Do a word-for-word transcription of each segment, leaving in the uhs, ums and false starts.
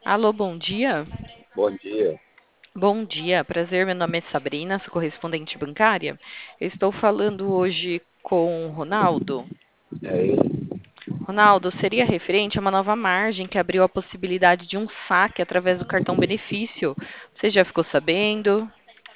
Alô, bom dia. Bom dia. Bom dia, prazer. Meu nome é Sabrina, sou correspondente bancária. Eu estou falando hoje com o Ronaldo. É ele? Ronaldo, seria referente a uma nova margem que abriu a possibilidade de um saque através do cartão benefício. Você já ficou sabendo?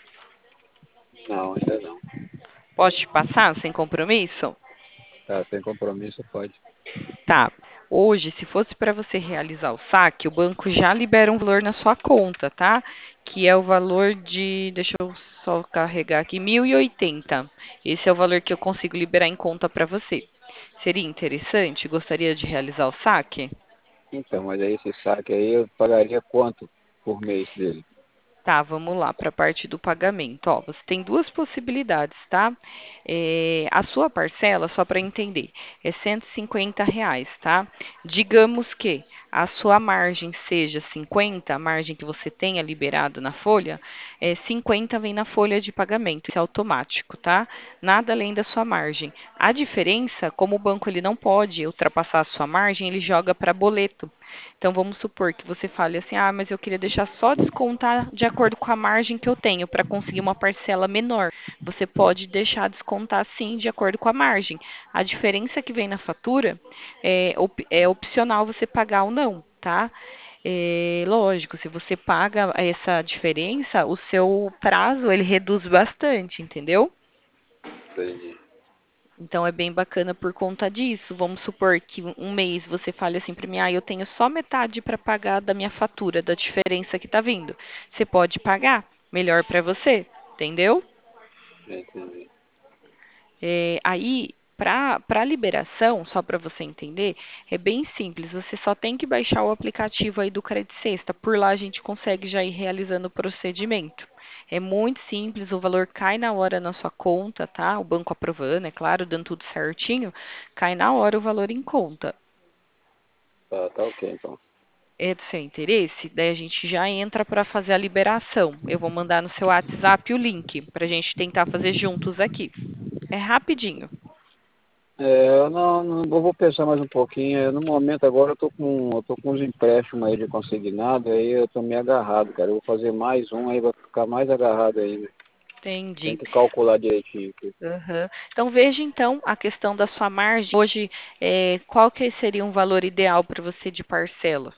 Não, ainda não. Pode te passar sem compromisso? Tá, sem compromisso pode. Tá. Hoje, se fosse para você realizar o saque, o banco já libera um valor na sua conta, tá? Que é o valor de, deixa eu só carregar aqui, mil e oitenta. Esse é o valor que eu consigo liberar em conta para você. Seria interessante? Gostaria de realizar o saque? Então, mas aí esse saque aí eu pagaria quanto por mês dele? Tá, vamos lá para a parte do pagamento. Ó, você tem duas possibilidades, tá? É, a sua parcela, só para entender, é cento e cinquenta reais, tá? Digamos que a sua margem seja cinquenta, a margem que você tenha liberado na folha, é, cinquenta vem na folha de pagamento, isso é automático, tá? Nada além da sua margem. A diferença, como o banco ele não pode ultrapassar a sua margem, ele joga para boleto. Então, vamos supor que você fale assim: ah, mas eu queria deixar só descontar de acordo com a margem que eu tenho para conseguir uma parcela menor. Você pode deixar descontar sim de acordo com a margem. A diferença que vem na fatura é, op é opcional você pagar ou não, tá? É, lógico, se você paga essa diferença, o seu prazo ele reduz bastante, entendeu? Entendi. Então é bem bacana por conta disso. Vamos supor que um mês você fale assim para mim: ah, eu tenho só metade para pagar da minha fatura, da diferença que está vindo. Você pode pagar, melhor para você, entendeu? Entendi. É, aí, para para liberação, só para você entender, é bem simples. Você só tem que baixar o aplicativo aí do Credit Sexta. Por lá a gente consegue já ir realizando o procedimento. É muito simples, o valor cai na hora na sua conta, tá? O banco aprovando, é claro, dando tudo certinho, cai na hora o valor em conta. Tá, tá ok então. É do seu interesse? Daí a gente já entra para fazer a liberação. Eu vou mandar no seu WhatsApp o link para a gente tentar fazer juntos aqui. É rapidinho. É, eu não, não eu vou pensar mais um pouquinho. Eu, no momento agora eu tô com, eu tô com uns empréstimos aí de consignado, aí eu tô meio agarrado, cara. Eu vou fazer mais um, aí vai ficar mais agarrado ainda. Tem Entendi. que calcular direitinho aqui. Aham. Então veja então a questão da sua margem. Hoje, eh, qual que seria um valor ideal para você de parcela?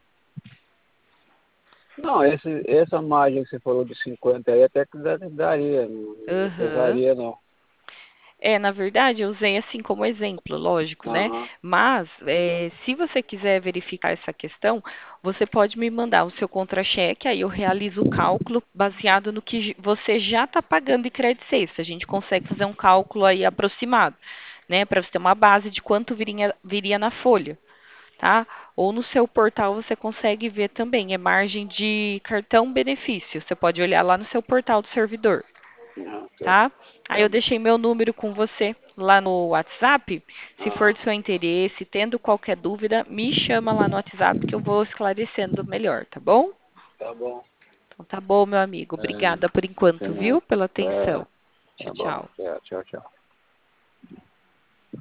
Não, esse, essa margem que você falou de cinquenta aí até que dá- daria, não, não Aham. pesaria não. É, na verdade, eu usei assim como exemplo, lógico, né? Aham. Mas, eh, se você quiser verificar essa questão, você pode me mandar o seu contra-cheque, aí eu realizo o cálculo baseado no que j- você já está pagando de crédito sexta. A gente consegue fazer um cálculo aí aproximado, né? Para você ter uma base de quanto viria, viria na folha, tá? Ou no seu portal você consegue ver também, é margem de cartão benefício. Você pode olhar lá no seu portal do servidor, Ah, ok. tá? Aí Tá eu bom. deixei meu número com você lá no WhatsApp. Se for Aham. de seu interesse, tendo qualquer dúvida, me chama lá no WhatsApp que eu vou esclarecendo melhor, tá bom? Tá bom. Então tá bom, meu amigo. É, Obrigada por enquanto, tem nada. viu? Pela É, atenção. Tchau, tá bom. tchau. É, tchau, tchau.